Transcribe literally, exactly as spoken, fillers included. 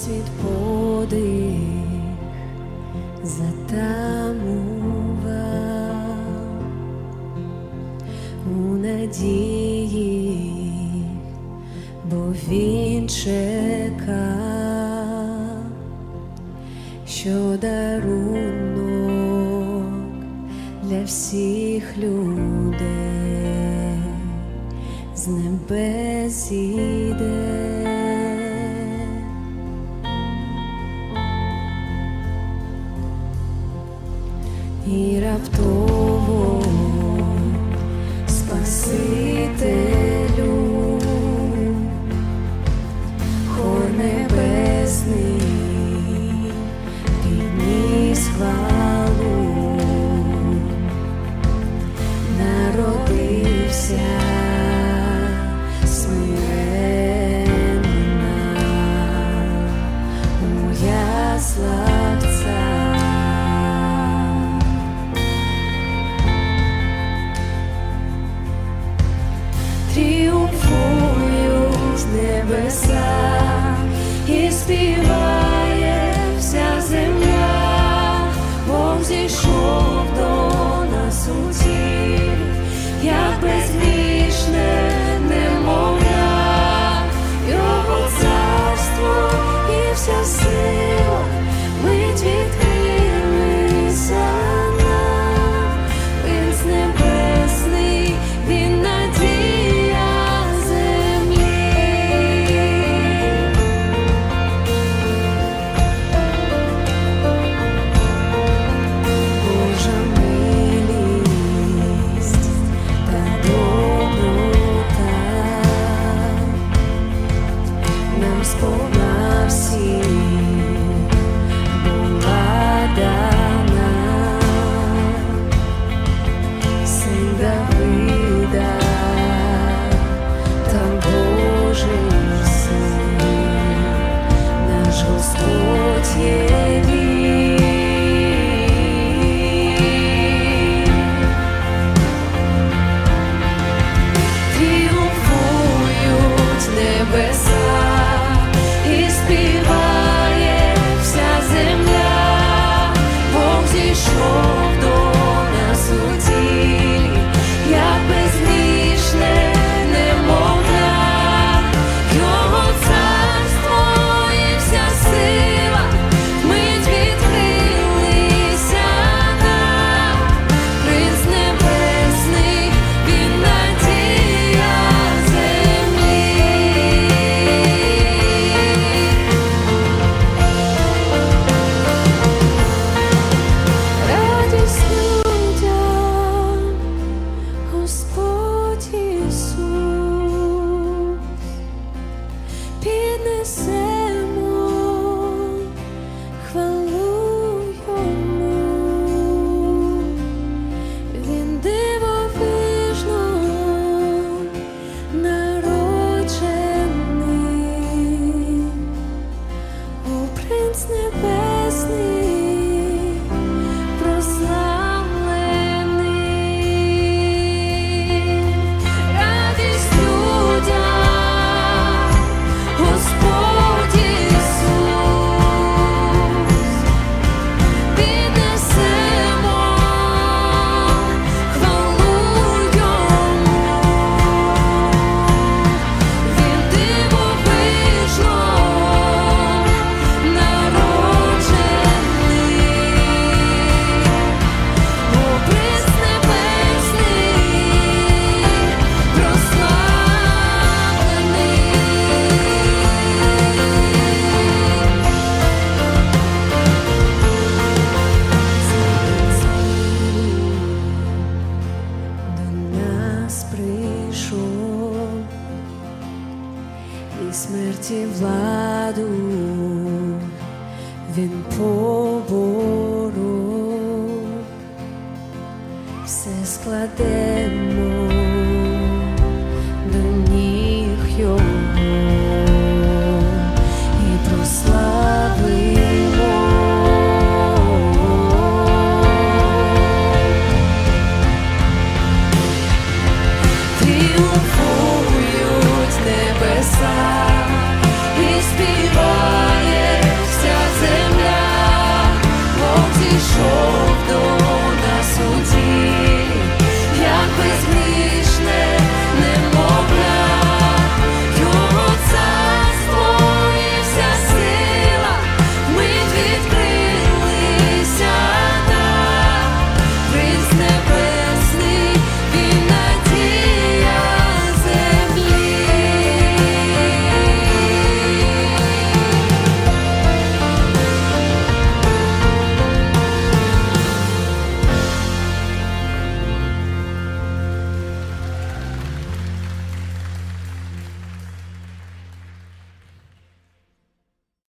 світ подих затамував у надії, бо він чекав, що дарунок для всіх людей з небес зійде. І раптово Спасителю хор небесний підніс хвалу, народився смиренна у яслах цар. Тріумфують небеса і співає вся земля, Бог зійшов до нас у тілі, як безгрішне немовля, Його царство і вся сила мить відкрилися нам. Принц небесний, він надія землі. Божа милість та доброта нам сповна всі була дана. Син Давида та Божий Син, наш Господь є Він. Тріумфують небеса і співає вся земля, Бог зійшов до нас у тілі, як безгрішне немовля, Його царство і вся сила мить відкрилися нам. Принц небесний, він надія землі. Радість людям, Господь Ісус, піднесемо хвалу Йому. Він дивовижно народжений, о Принц небесний, прославлений. Радість людям, Господь Ісус, піднесемо хвалу Йому. Він дивовижно народжений, о Принц небесний, прославлений. До нас прийшов і смерті владу він поборов. Все складемо до ніг Його.